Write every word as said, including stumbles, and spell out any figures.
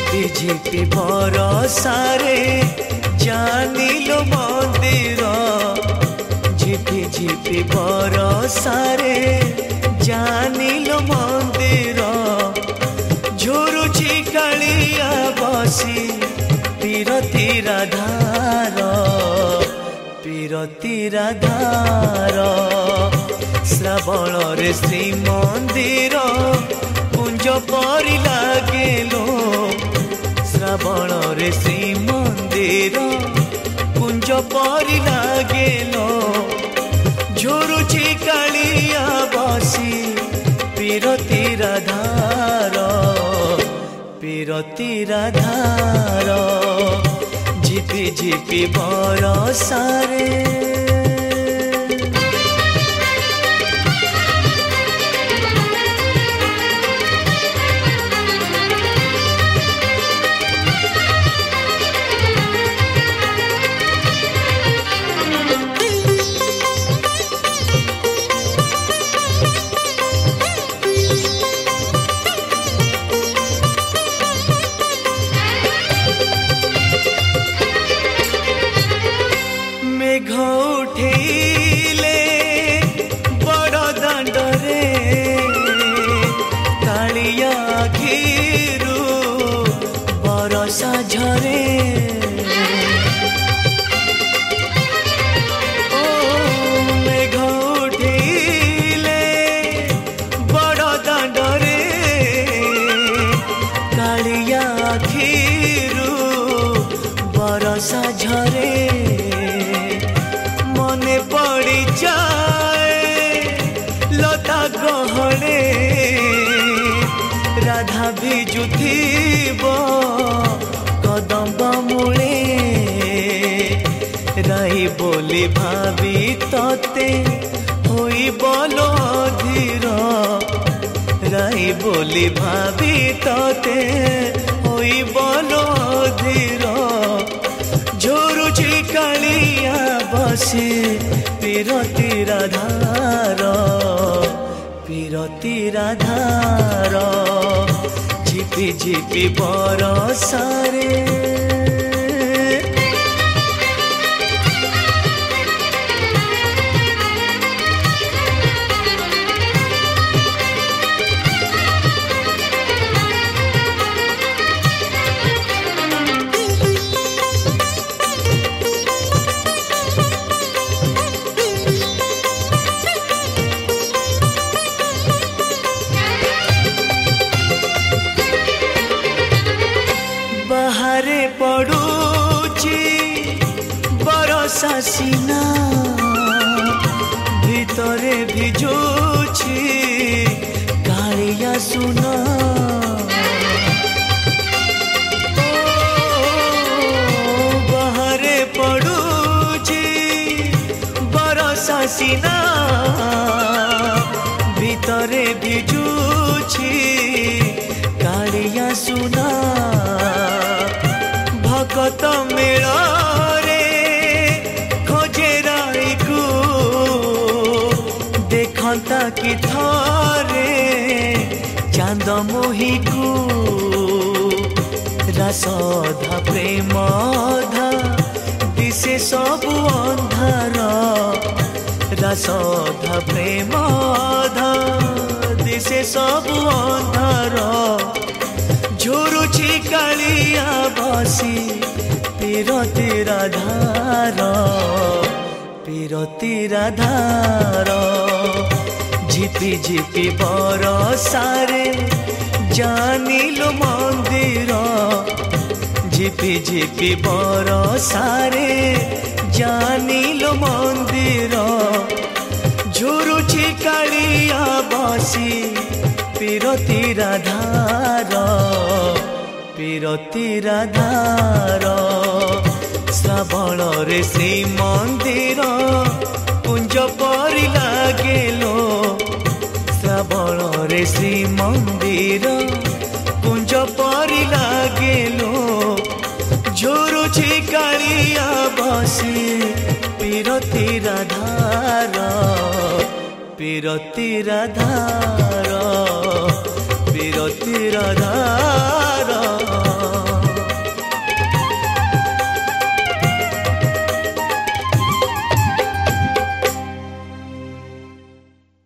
ঝিপি ঝিপি বরসারে জানিলো মন্দির ঝিপি ঝিপি বরসারে জানিলো মন্দির ঝুরুছি কালিয়া বসি পীরতি রাধার পীরতি রাধার শ্রাবণরে শ্রীমন্দির কুঞ্জ পরি লাগেলো শ্রাবণরে শ্রীমন্দির কুঞ্জ পরি লাগেলো ঝুরুছি কালিয়া বসি পীরতি রাধার পীরতি রাধার ঝিপি ঝিপি বরসারে ঘউঠেইলে বড় দাণ্ডরে কালিয়া আখিরু বরসা ঝরে ও মেঘ উঠিলে বড় দাণ্ডরে কালিয়া আখিরু বরসা ঝরে মনে পড়ি যায় লতা গহলে রাধা ভিজুথিব কদম্ব মূলে রাই বলি ভাবি ততে হই বল অধীর রাই বলি ভাবি ততে হই বল অধীর ঝুরুছি কালিয়া বসে পীরতি রাধার পীরতি রাধার ঝিপি ঝিপি বরসারে बाहरे पड़ुची बरसा सीना भितरे भिजुची कालिया सुना बाहरे पड़ुची बरसा सीना भितरे भिजुची कालिया सुना भगत मेଳରେ खोजे राईकु देखंता कि थरे चांद मोहिकु रसधा प्रेमधा दिसे सबु अंधार रसधा प्रेमधा दिसे सबु अंधार झुरुची कालिया बसी पीरति राधार पीरति राधार झिपि झिपि बरसारे जानिलो मंदिर झिपि झिपि बरसारे जानिलो मंदिर झुरुची कालिया बसी पीरति राधार पीरति राधार श्रावणरे श्रीमंदिर कुंज परि लागेलो श्रावणरे श्रीमंदिर कुंज परि लागेलो झुरुची कालिया बसी पीरति राधार पीरति राधार पीरति राधार।